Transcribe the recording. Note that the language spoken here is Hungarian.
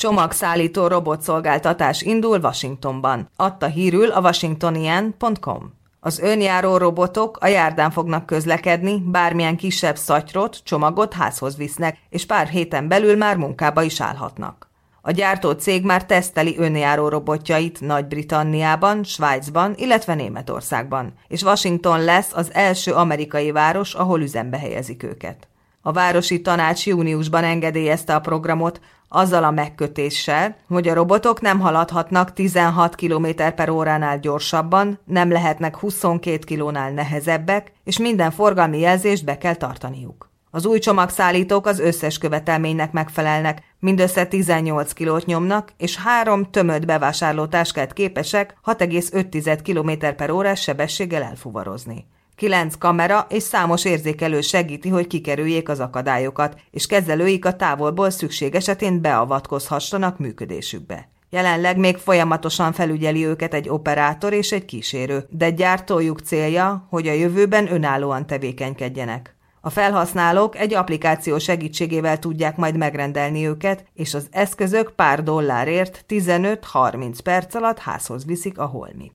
Csomagszállító robotszolgáltatás indul Washingtonban, adta hírül a washingtonian.com. Az önjáró robotok a járdán fognak közlekedni, bármilyen kisebb szatyrot, csomagot házhoz visznek, és pár héten belül már munkába is állhatnak. A gyártó cég már teszteli önjáró robotjait Nagy-Britanniában, Svájcban, illetve Németországban, és Washington lesz az első amerikai város, ahol üzembe helyezik őket. A városi tanács júniusban engedélyezte a programot, azzal a megkötéssel, hogy a robotok nem haladhatnak 16 km/óránál gyorsabban, nem lehetnek 22 kilónál nehezebbek, és minden forgalmi jelzést be kell tartaniuk. Az új csomagszállítók az összes követelménynek megfelelnek, mindössze 18 kilót nyomnak, és 3 tömött bevásárlótáskát képesek 6,5 km/órás sebességgel elfuvarozni. 9 kamera és számos érzékelő segíti, hogy kikerüljék az akadályokat, és kezelőik a távolból szükség esetén beavatkozhassanak működésükbe. Jelenleg még folyamatosan felügyeli őket egy operátor és egy kísérő, de gyártójuk célja, hogy a jövőben önállóan tevékenykedjenek. A felhasználók egy applikáció segítségével tudják majd megrendelni őket, és az eszközök pár dollárért 15-30 perc alatt házhoz viszik a holmit.